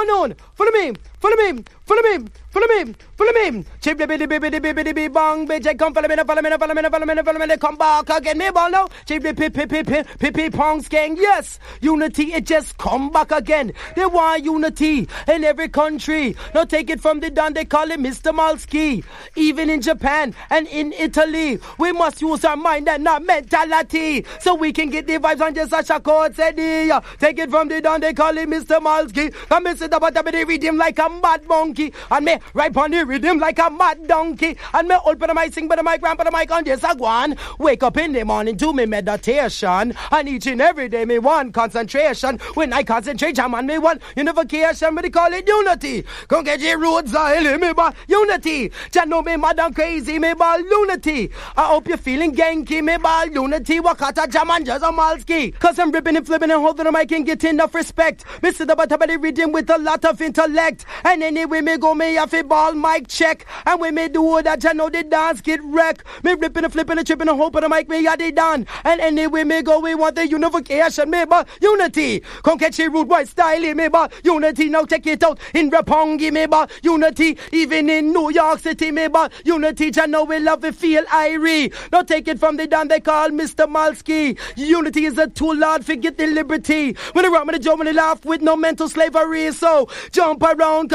on, follow me. Chip the biddy bong, bitch, come follow me, come back again, me ball now. Chip the pip pong gang, yes, unity, it just come back again. They want unity in every country. Now take it from the Don, they call it Mr. Malski. Even in Japan and in Italy, we must use our mind and not mentality, so we can get the vibes on just a shakot said. Take it from the Don, they call it Mr. Malski. Come and sit up at the rhythm like a mad monkey, and me right on the rhythm like a mad donkey, and me open my sing, but my grandpa the mic on just a guan. Wake up in the morning, do me meditation, and each and every day me want concentration. When I concentrate, I'm on me one unification, but they call it unity. Come get your roots, me ball unity. Just know me mad and crazy, me ball unity. I hope you're feeling ganky, me ball unity. Wakata Jaman just a Malski, cause I'm ripping and flipping and holding the mic and get enough respect. Me sit up at the rhythm with a lot of intellect, and anyway me go me have a ball mic check, and when me do that, you know the dance get wrecked. Me ripping and flipping and tripping and hoping the mic me had it done, and anyway me go, we want the unification, me but unity. Come catch your root boy style, me but unity. Now check it out in Rapongi, me but unity. Even in New York City, me but unity. You know we love it, feel irie. Now take it from the Don, they call Mr. Malski. Unity is a tool, Lord, forget the liberty. When I rap with the Joe, when I laugh with no mental slavery, so jump around.